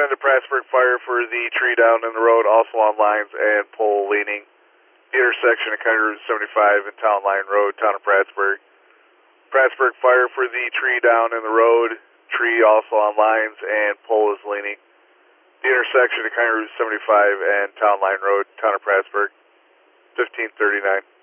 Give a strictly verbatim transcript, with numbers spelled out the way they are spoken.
thirty-nine to Prattsburg Fire for the tree down in the road, also on lines and pole leaning. Intersection of County Route seventy-five and Town Line Road, town of Prattsburg. Prattsburg Fire for the tree down in the road, tree also on lines and pole is leaning. The intersection of County Route seventy-five and Town Line Road, town of Prattsburg. fifteen thirty-nine.